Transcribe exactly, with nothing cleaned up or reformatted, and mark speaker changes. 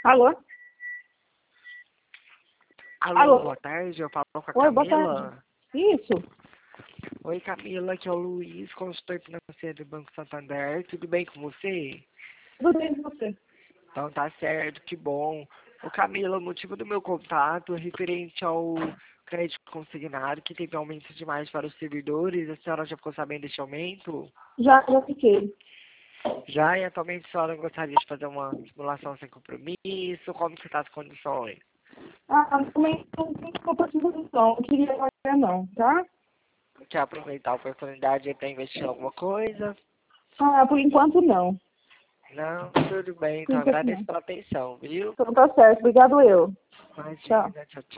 Speaker 1: Alô?
Speaker 2: Alô,
Speaker 1: Alô?
Speaker 2: boa tarde, eu falo com a
Speaker 1: Oi, boa
Speaker 2: Camila.
Speaker 1: tarde. Isso.
Speaker 2: Oi, Camila, aqui é o Luiz, consultor financeiro do Banco Santander. Tudo bem com você?
Speaker 1: Tudo bem com você?
Speaker 2: Então tá certo, que bom. Ô Camila, o motivo do meu contato é referente ao crédito consignado, que teve aumento demais para os servidores. A senhora já ficou sabendo desse aumento?
Speaker 1: Já, já fiquei.
Speaker 2: Já, e atualmente a senhora gostaria de fazer uma simulação sem compromisso? Como que tá as condições?
Speaker 1: Ah, também não tem oportunidade não. Não queria agora não, tá?
Speaker 2: Quer aproveitar a oportunidade para investir em alguma coisa?
Speaker 1: Ah, por enquanto não.
Speaker 2: Não, tudo bem,
Speaker 1: Por
Speaker 2: então
Speaker 1: enquanto
Speaker 2: agradeço
Speaker 1: não.
Speaker 2: pela atenção, viu?
Speaker 1: Então tá certo. Obrigado eu. Tchau.
Speaker 2: Imagina, tchau, tchau.